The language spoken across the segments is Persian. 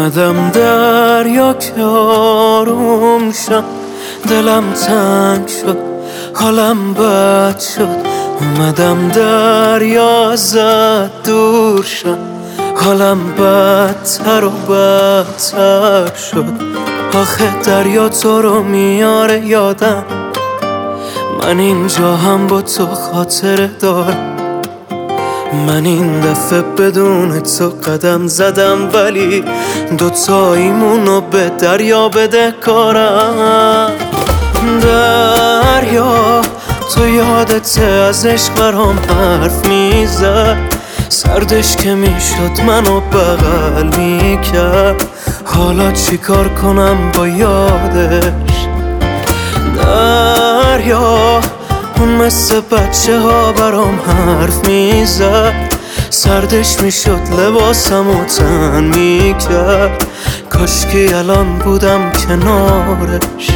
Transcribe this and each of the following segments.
اومدم دریا که آروم شد، دلم تنگ شد، حالم بد شد. اومدم دریا ازت دور شد، حالم بدتر و بدتر شد. آخه دریا تو رو میاره یادم، من اینجا هم با تو خاطره دارم. من این دفعه بدون تو قدم زدم، ولی دوتاییمونو به دریا بده کارم. دریا تو یادت از عشق برام حرف میزد، سردش که میشد منو بغل میکرد. حالا چی کار کنم با یادش؟ دریا اون مثل بچه ها برام حرف میزد، سردش میشد لباسم و تن میکرد. کاشکی الان بودم کنارش.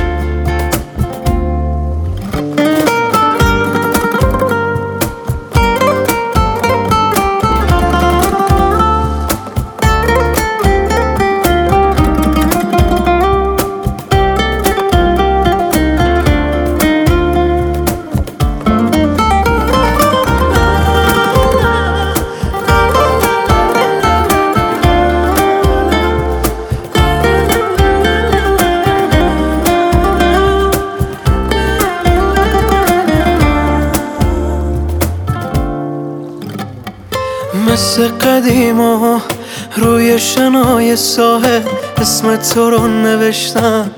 مثل قدیما روی شنای ساحل اسم تو رو نوشتم،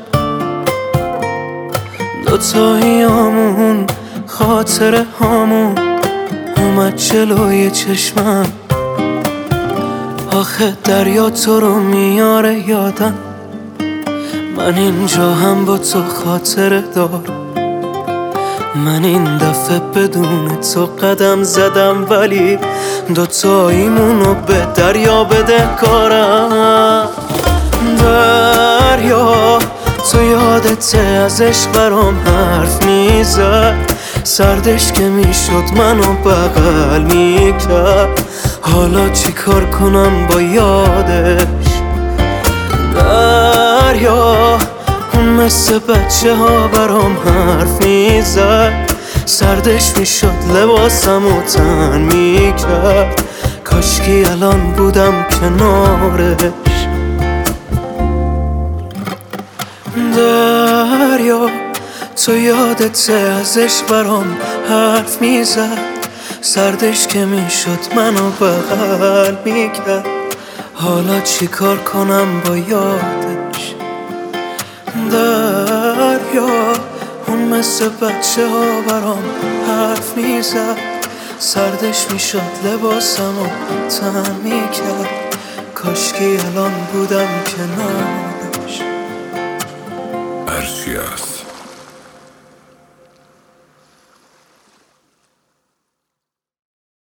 دوتاییامون خاطره هامون اومد جلوی چشمم. آخه دریا تو رو میاره یادم، من اینجا هم با تو خاطره دارم. من این دفعه بدون تو قدم زدم، ولی دوتاییمونو به دریا بده کارم. دریا تو یادت از عشق برام حرف میزد، سردش که میشد منو بغل میکرد. حالا چی کار کنم با یادش؟ دریا اون مثل بچه ها برام حرف میزد، سردش میشد لباسم و تن میکرد. کاشکی الان بودم کنارش. دریا تو یادت ازش برام حرف میزد، سردش که میشد منو بغل میکرد. حالا چی کار کنم با یادش؟ دریا اون مثل بچه ها برام حرف میزد، سردش میشد لباسم و تن میکرد. کاشکی الان بودم کنارش. هرچی هست